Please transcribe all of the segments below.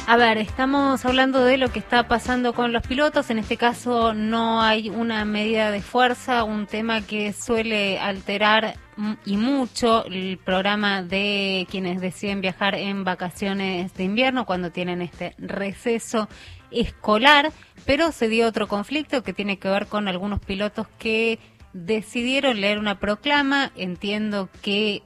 A ver, estamos hablando de lo que está pasando con los pilotos. En este caso no hay una medida de fuerza, un tema que suele alterar y mucho el programa de quienes deciden viajar en vacaciones de invierno cuando tienen este receso escolar, pero se dio otro conflicto que tiene que ver con algunos pilotos que decidieron leer una proclama, entiendo que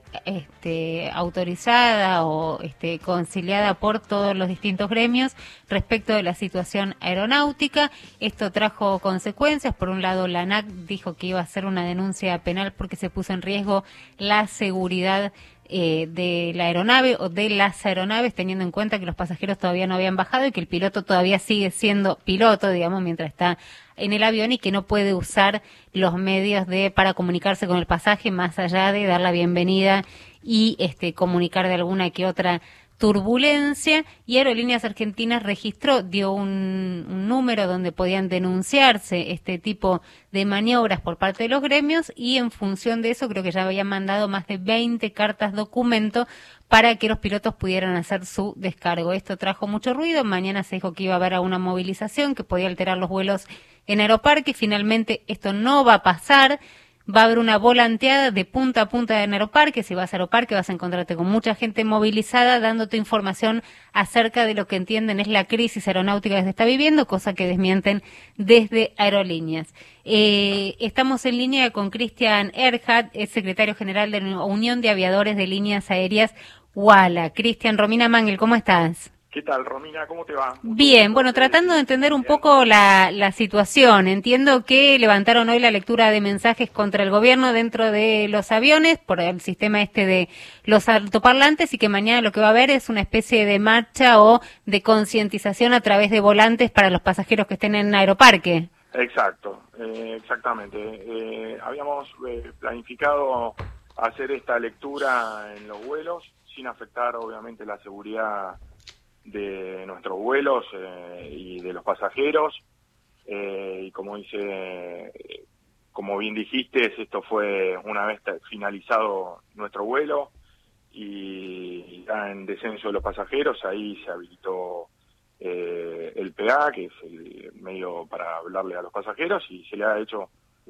autorizada o conciliada por todos los distintos gremios respecto de la situación aeronáutica. Esto trajo consecuencias. Por un lado, la ANAC dijo que iba a hacer una denuncia penal porque se puso en riesgo la seguridad de la aeronave o de las aeronaves, teniendo en cuenta que los pasajeros todavía no habían bajado y que el piloto todavía sigue siendo piloto, digamos, mientras está en el avión, y que no puede usar los medios para comunicarse con el pasaje más allá de dar la bienvenida y comunicar de alguna que otra turbulencia. Y Aerolíneas Argentinas dio un número donde podían denunciarse este tipo de maniobras por parte de los gremios, y en función de eso creo que ya habían mandado más de 20 cartas documento para que los pilotos pudieran hacer su descargo. Esto trajo mucho ruido. Mañana se dijo que iba a haber una movilización que podía alterar los vuelos en Aeroparque. Finalmente esto no va a pasar. Va a haber una volanteada de punta a punta en Aeroparque. Si vas a Aeroparque vas a encontrarte con mucha gente movilizada dándote información acerca de lo que entienden es la crisis aeronáutica que se está viviendo, cosa que desmienten desde Aerolíneas. Estamos en línea con Cristian Erhardt, es secretario general de la Unión de Aviadores de Líneas Aéreas UALA. Cristian, Romina Mangel, ¿cómo estás? ¿Qué tal, Romina? ¿Cómo te va? Bien, bueno, tratando de entender un poco la situación. Entiendo que levantaron hoy la lectura de mensajes contra el gobierno dentro de los aviones por el sistema de los altoparlantes, y que mañana lo que va a haber es una especie de marcha o de concientización a través de volantes para los pasajeros que estén en Aeroparque. Exacto, exactamente. Habíamos planificado hacer esta lectura en los vuelos sin afectar, obviamente, la seguridad de nuestros vuelos y de los pasajeros, y como bien dijiste, esto fue una vez finalizado nuestro vuelo y ya en descenso de los pasajeros, ahí se habilitó el PA, que es el medio para hablarle a los pasajeros, y se le ha hecho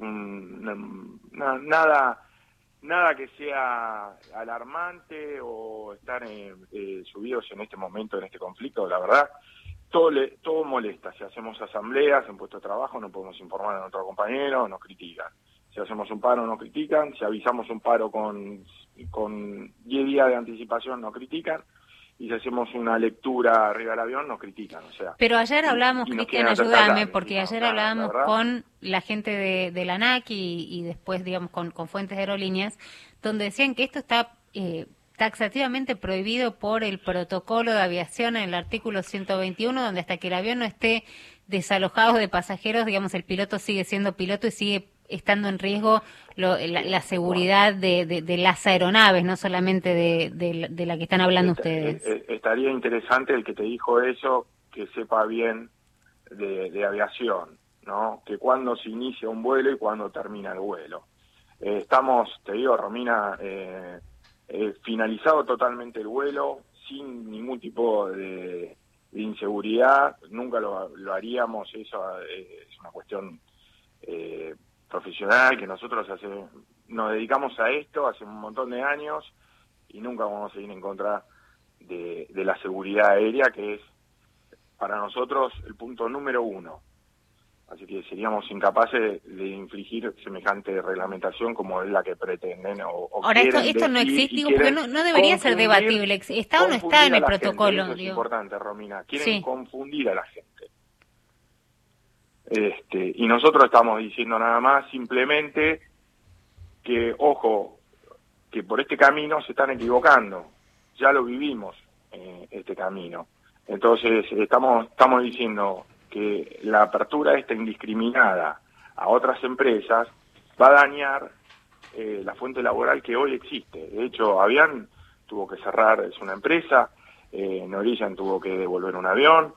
nada que sea alarmante o estar subidos en este momento, en este conflicto. La verdad, todo molesta. Si hacemos asambleas en puesto de trabajo, no podemos informar a nuestros compañeros, nos critican. Si hacemos un paro, nos critican. Si avisamos un paro con 10 días de anticipación, nos critican. Y si hacemos una lectura arriba del avión, nos critican. O sea, pero ayer hablábamos, Cristian, ayúdame, porque ayer hablábamos con la gente de la ANAC y después, digamos, con fuentes de aerolíneas, donde decían que esto está taxativamente prohibido por el protocolo de aviación en el artículo 121, donde hasta que el avión no esté desalojado de pasajeros, digamos, el piloto sigue siendo piloto y sigue estando en riesgo la seguridad de las aeronaves, no solamente de la que están hablando ustedes. Estaría interesante el que te dijo eso, que sepa bien de aviación, ¿no? Que cuándo se inicia un vuelo y cuándo termina el vuelo. Estamos, te digo, Romina, finalizado totalmente el vuelo, sin ningún tipo de inseguridad. Nunca lo haríamos, eso es una cuestión profesional, que nosotros nos dedicamos a esto hace un montón de años y nunca vamos a ir en contra de la seguridad aérea, que es para nosotros el punto número uno. Así que seríamos incapaces de infligir semejante reglamentación como es la que pretenden Ahora, esto no existe, porque no debería ser debatible. ¿Está o no está en el protocolo? Eso es importante, Romina. Quieren confundir a la gente. Y nosotros estamos diciendo nada más, simplemente, que, ojo, que por este camino se están equivocando. Ya lo vivimos, este camino. Entonces, estamos diciendo que la apertura esta indiscriminada a otras empresas va a dañar la fuente laboral que hoy existe. De hecho, Avian tuvo que cerrar, es una empresa, Norwegian tuvo que devolver un avión,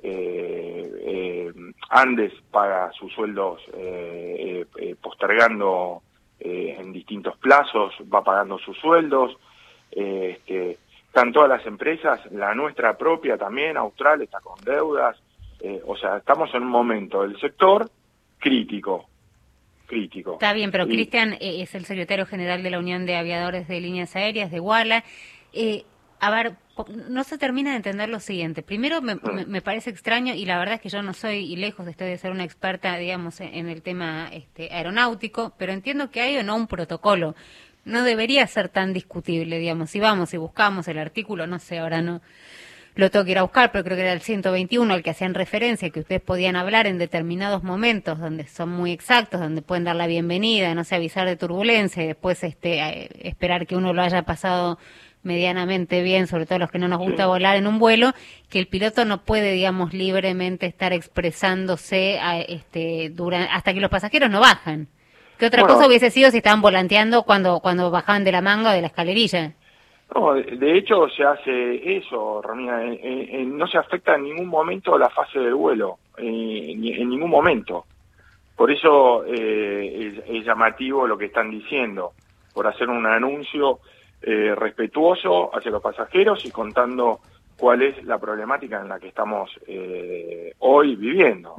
Andes paga sus sueldos postergando en distintos plazos, va pagando sus sueldos, están todas las empresas, la nuestra propia también, Austral está con deudas, o sea, estamos en un momento del sector crítico. Está bien, pero Cristian es el secretario general de la Unión de Aviadores de Líneas Aéreas, de UALA. A ver, no se termina de entender lo siguiente. Primero, me parece extraño, y la verdad es que yo no soy, y lejos estoy de ser una experta, digamos, en el tema aeronáutico, pero entiendo que hay o no un protocolo. No debería ser tan discutible, digamos. Si vamos y buscamos el artículo, no sé, ahora no lo tengo que ir a buscar, pero creo que era el 121 al que hacían referencia, que ustedes podían hablar en determinados momentos donde son muy exactos, donde pueden dar la bienvenida, no sé, avisar de turbulencia y después esperar que uno lo haya pasado medianamente bien, sobre todo los que no nos gusta volar en un vuelo, que el piloto no puede, digamos, libremente estar expresándose hasta que los pasajeros no bajan. ¿Qué otra cosa hubiese sido si estaban volanteando cuando bajaban de la manga o de la escalerilla? No, de hecho se hace eso, Romina, no se afecta en ningún momento la fase del vuelo, en ningún momento. Por eso es llamativo lo que están diciendo, por hacer un anuncio respetuoso hacia los pasajeros y contando cuál es la problemática en la que estamos hoy viviendo.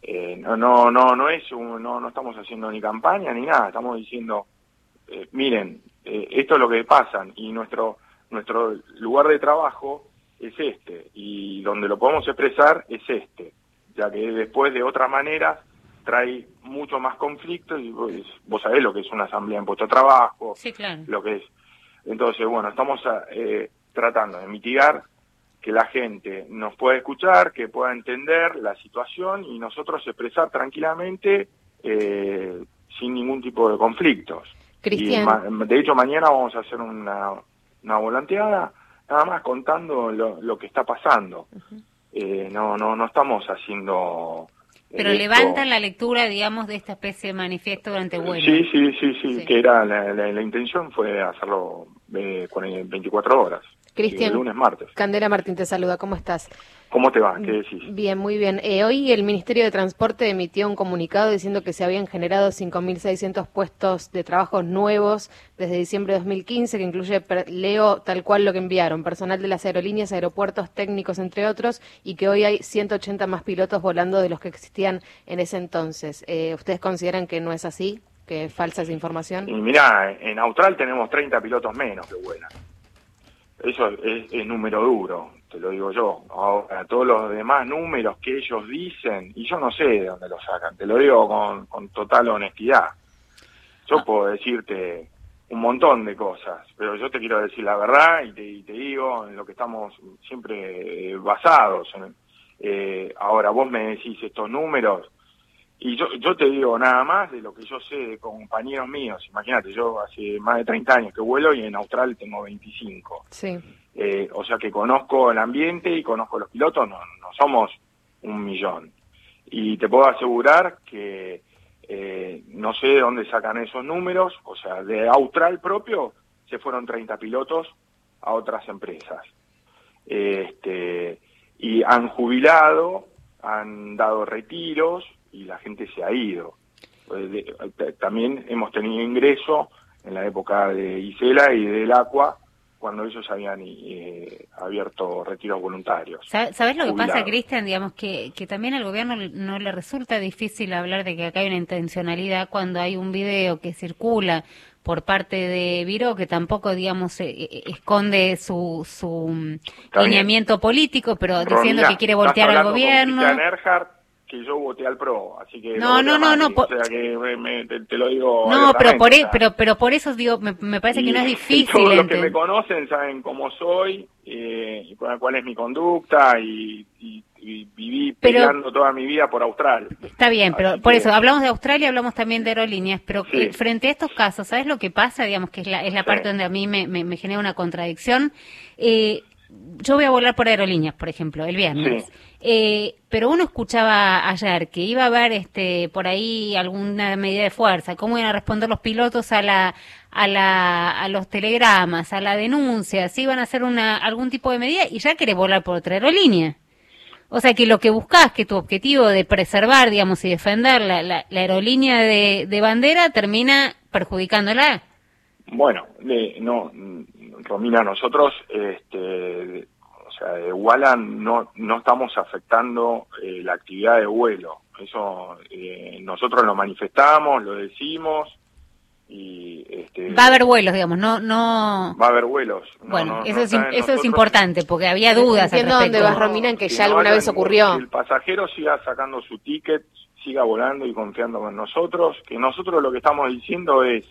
No estamos haciendo ni campaña ni nada, estamos diciendo, miren, esto es lo que pasa y nuestro lugar de trabajo es y donde lo podemos expresar es ya que después de otra manera trae mucho más conflictos y vos sabés lo que es una asamblea en puesto de trabajo, sí, claro. Lo que es. Entonces, bueno, estamos tratando de mitigar que la gente nos pueda escuchar, que pueda entender la situación y nosotros expresar tranquilamente sin ningún tipo de conflictos. Cristian. De hecho, mañana vamos a hacer una volanteada, nada más contando lo que está pasando. No estamos haciendo... Pero levantan la lectura, digamos, de esta especie de manifiesto durante vuelo. Sí, que era la intención fue hacerlo con 24 horas. Cristian, lunes, martes. Candela Martín te saluda, ¿cómo estás? ¿Cómo te va? ¿Qué decís? Bien, muy bien. Hoy el Ministerio de Transporte emitió un comunicado diciendo que se habían generado 5.600 puestos de trabajo nuevos desde diciembre de 2015, que incluye, leo tal cual lo que enviaron, personal de las aerolíneas, aeropuertos, técnicos, entre otros, y que hoy hay 180 más pilotos volando de los que existían en ese entonces. ¿Ustedes consideran que no es así? ¿Que es falsa esa información? Y mirá, en Austral tenemos 30 pilotos menos que vuelan. Eso es número duro, te lo digo yo. Ahora, todos los demás números que ellos dicen, y yo no sé de dónde los sacan, te lo digo con total honestidad. Yo puedo decirte un montón de cosas, pero yo te quiero decir la verdad y te digo en lo que estamos siempre basados. Ahora, vos me decís estos números, y yo te digo nada más de lo que yo sé de compañeros míos. Imagínate, yo hace más de 30 años que vuelo y en Austral tengo 25. Sí. O sea que conozco el ambiente y conozco los pilotos, no somos 1 millón. Y te puedo asegurar que no sé de dónde sacan esos números, o sea, de Austral propio se fueron 30 pilotos a otras empresas. Y han jubilado, han dado retiros, y la gente se ha ido. También hemos tenido ingreso en la época de Isela y del Aqua, cuando ellos habían abierto retiros voluntarios. ¿Sabes lo que pasa, Cristian? Digamos que también al gobierno no le resulta difícil hablar de que acá hay una intencionalidad cuando hay un video que circula por parte de Viró, que tampoco, digamos, esconde su lineamiento político, pero diciendo que quiere voltear al gobierno. Que yo voté al PRO, así que... No. O sea que te lo digo... No, pero por eso digo, me parece que no es difícil. Todos los que me conocen saben cómo soy, y cuál es mi conducta, y viví peleando toda mi vida por Austral. Está bien, pero por eso, hablamos de Australia, hablamos también de aerolíneas, pero frente a estos casos, ¿sabes lo que pasa? Digamos que es la parte donde a mí me genera una contradicción. Yo voy a volar por aerolíneas, por ejemplo, el viernes. Pero uno escuchaba ayer que iba a haber por ahí alguna medida de fuerza, cómo iban a responder los pilotos a los telegramas, a la denuncia, si iban a hacer algún tipo de medida, y ya querés volar por otra aerolínea. O sea que lo que buscás, que tu objetivo de preservar, digamos, y defender la aerolínea de bandera termina perjudicándola. Bueno, Romina, nosotros, o sea, de Walla no estamos afectando la actividad de vuelo. Eso nosotros lo manifestamos, lo decimos y va a haber vuelos, digamos, no va a haber vuelos. Bueno, eso es importante porque había dudas al respecto. Entiendo dónde vas, Romina, en que ya alguna vez ocurrió. Que el pasajero siga sacando su ticket, siga volando y confiando con nosotros, que nosotros lo que estamos diciendo es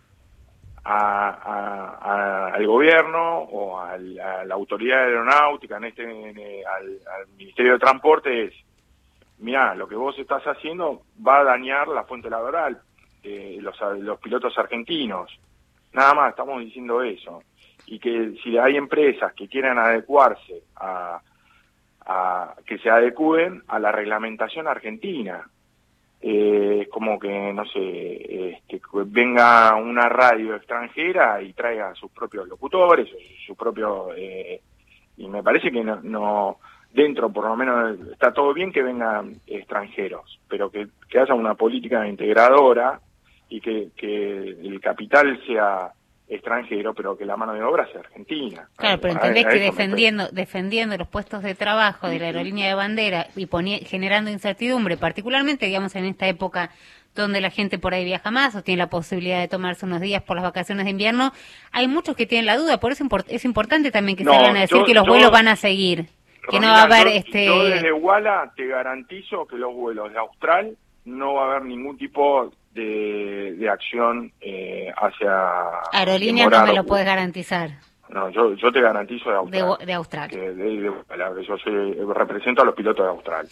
al gobierno o a la autoridad aeronáutica, al Ministerio de Transporte, es: mirá, lo que vos estás haciendo va a dañar la fuente laboral de los pilotos argentinos. Nada más, estamos diciendo eso. Y que si hay empresas que quieran adecuarse que se adecúen a la reglamentación argentina. Como que, no sé, que venga una radio extranjera y traiga sus propios locutores, su propio... y me parece que no dentro, por lo menos, está todo bien que vengan extranjeros, pero que haya una política integradora y que el capital sea extranjero, pero que la mano de obra sea argentina. Claro, pero entendés que defendiendo los puestos de trabajo de la aerolínea de bandera y generando incertidumbre, particularmente, digamos, en esta época donde la gente por ahí viaja más o tiene la posibilidad de tomarse unos días por las vacaciones de invierno, hay muchos que tienen la duda, por eso es importante también que salgan a decir que los vuelos van a seguir, que no va a haber... Yo desde Walla te garantizo que los vuelos de Austral no va a haber ningún tipo de acción hacia... Aerolínea no me lo puedes garantizar. No, yo te garantizo de Austral. De Austral. Que yo represento a los pilotos de Austral.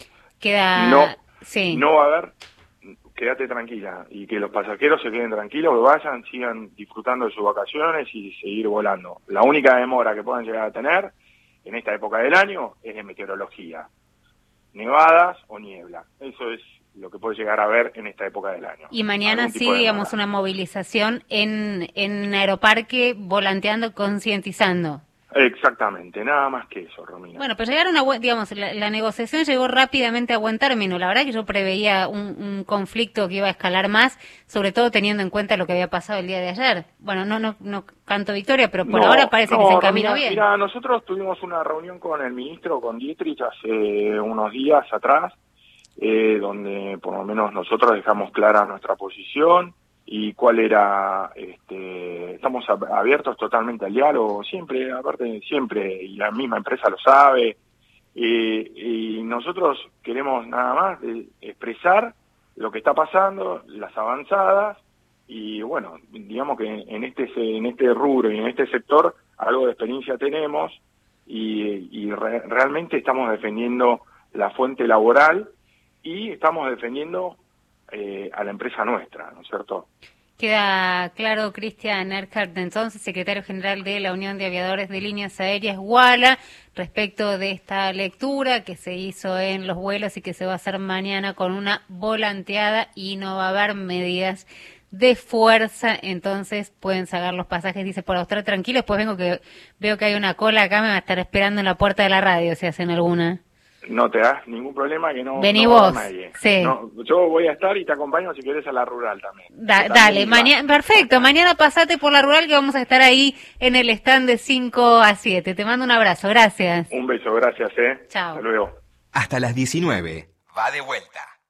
No va a haber, quédate tranquila, y que los pasajeros se queden tranquilos, que vayan, sigan disfrutando de sus vacaciones y seguir volando. La única demora que puedan llegar a tener en esta época del año es de meteorología. Nevadas o niebla. Eso es lo que puede llegar a ver en esta época del año. Y mañana sí, digamos, una movilización en Aeroparque, volanteando, concientizando. Exactamente, nada más que eso, Romina. Bueno, pero la negociación llegó rápidamente a buen término. La verdad que yo preveía un conflicto que iba a escalar más, sobre todo teniendo en cuenta lo que había pasado el día de ayer. Bueno, no canto victoria, pero por ahora parece que se encamina bien. Mira, nosotros tuvimos una reunión con el ministro, con Dietrich, hace unos días atrás, donde por lo menos nosotros dejamos clara nuestra posición y cuál era, estamos abiertos totalmente al diálogo, siempre, y la misma empresa lo sabe, y nosotros queremos nada más expresar lo que está pasando, las avanzadas, y bueno, digamos que en este rubro y en este sector algo de experiencia tenemos, y realmente estamos defendiendo la fuente laboral y estamos defendiendo a la empresa nuestra, ¿no es cierto? Queda claro, Cristian Erhardt, entonces, secretario general de la Unión de Aviadores de Líneas Aéreas Walla, respecto de esta lectura que se hizo en los vuelos y que se va a hacer mañana con una volanteada y no va a haber medidas de fuerza, entonces pueden sacar los pasajes, dice, por Austral tranquilos, pues veo que hay una cola acá, me va a estar esperando en la puerta de la radio si hacen alguna. No te das ningún problema, que no. Vení no vos. Nadie. Sí. No, yo voy a estar y te acompaño si quieres a la rural también. Dale, perfecto. Mañana pasate por la rural que vamos a estar ahí en el stand de 5 a 7. Te mando un abrazo, gracias. Un beso, gracias. Chao. Hasta luego. Hasta las 19. Va de vuelta.